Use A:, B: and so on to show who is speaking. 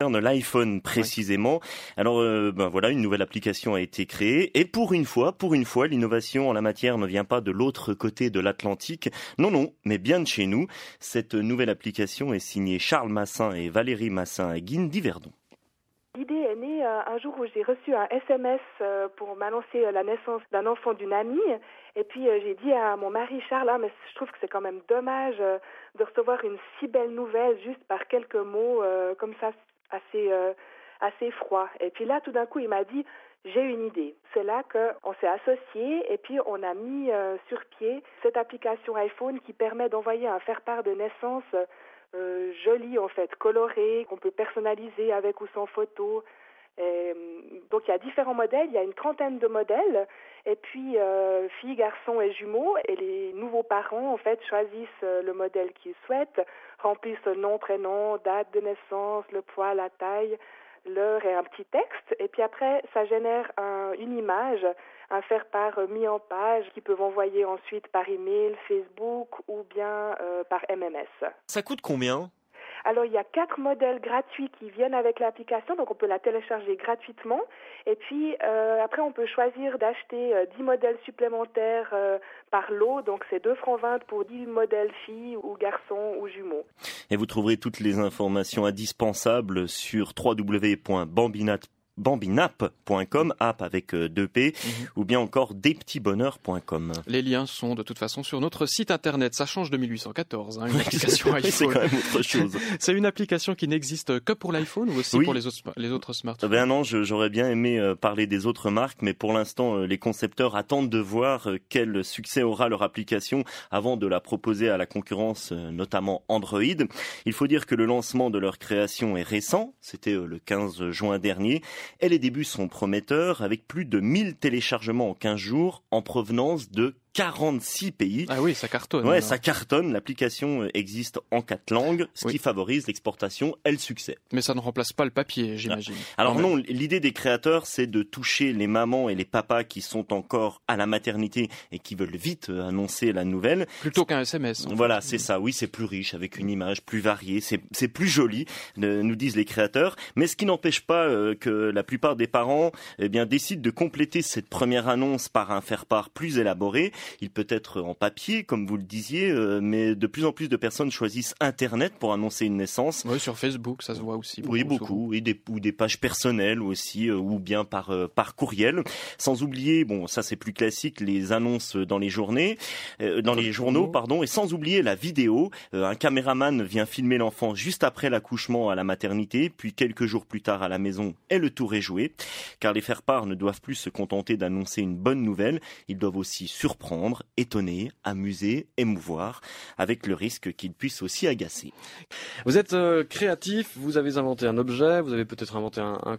A: concerne l'iPhone précisément. Alors voilà, une nouvelle application a été créée et pour une fois, l'innovation en la matière ne vient pas de l'autre côté de l'Atlantique. Non, mais bien de chez nous. Cette nouvelle application est signée Charles Massin et Valérie Massin-Aguin d'Yverdon.
B: L'idée est née un jour où j'ai reçu un SMS pour m'annoncer la naissance d'un enfant d'une amie. Et puis j'ai dit à mon mari Charles, mais je trouve que c'est quand même dommage de recevoir une si belle nouvelle juste par quelques mots comme ça, assez froid. Et puis là, tout d'un coup, il m'a dit, j'ai une idée. C'est là qu'on s'est associés et puis on a mis sur pied cette application iPhone qui permet d'envoyer un faire-part de naissance joli en fait, coloré, qu'on peut personnaliser avec ou sans photo. Donc il y a différents modèles, il y a une 30aine de modèles, et puis filles, garçons et jumeaux, et les nouveaux parents en fait choisissent le modèle qu'ils souhaitent, remplissent nom, prénom, date de naissance, le poids, la taille, l'heure et un petit texte, et puis après ça génère une image, un faire-part mis en page qu'ils peuvent envoyer ensuite par email, Facebook ou bien par MMS.
A: Ça coûte combien ?
B: Alors, il y a 4 modèles gratuits qui viennent avec l'application, donc on peut la télécharger gratuitement. Et puis, après, on peut choisir d'acheter 10 modèles supplémentaires par lot. Donc, c'est 2,20 francs pour 10 modèles filles ou garçons ou jumeaux.
A: Et vous trouverez toutes les informations indispensables sur www.bambinap.com, app avec 2P, ou bien encore despetitsbonheurs.com.
C: Les liens sont de toute façon sur notre site internet. Ça change de 1814, une application iPhone.
A: C'est quand même autre chose.
C: C'est une application qui n'existe que pour l'iPhone ou aussi pour les autres smartphones?
A: Non, j'aurais bien aimé parler des autres marques, mais pour l'instant, les concepteurs attendent de voir quel succès aura leur application avant de la proposer à la concurrence, notamment Android. Il faut dire que le lancement de leur création est récent, c'était le 15 juin dernier. Et les débuts sont prometteurs avec plus de 1000 téléchargements en 15 jours en provenance de 46 pays.
C: Ah oui, ça cartonne.
A: Ouais, ça cartonne. L'application existe en 4 langues, ce qui favorise l'exportation et le succès.
C: Mais ça ne remplace pas le papier, j'imagine.
A: Alors non, l'idée des créateurs, c'est de toucher les mamans et les papas qui sont encore à la maternité et qui veulent vite annoncer la nouvelle.
C: Plutôt qu'un SMS.
A: Voilà, c'est ça. Oui, c'est plus riche, avec une image plus variée. C'est plus joli, nous disent les créateurs. Mais ce qui n'empêche pas que la plupart des parents décident de compléter cette première annonce par un faire-part plus élaboré. Il peut être en papier, comme vous le disiez, mais de plus en plus de personnes choisissent Internet pour annoncer une naissance.
C: Oui, sur Facebook, ça se voit aussi.
A: Beaucoup. Et des pages personnelles aussi, ou bien par courriel. Sans oublier, ça c'est plus classique, les annonces dans les journaux, et sans oublier la vidéo. Un caméraman vient filmer l'enfant juste après l'accouchement à la maternité, puis quelques jours plus tard à la maison, et le tour est joué. Car les faire-part ne doivent plus se contenter d'annoncer une bonne nouvelle, ils doivent aussi surprendre, étonner, amuser, émouvoir, avec le risque qu'ils puissent aussi agacer.
D: Vous êtes créatif, vous avez inventé un objet, vous avez peut-être inventé un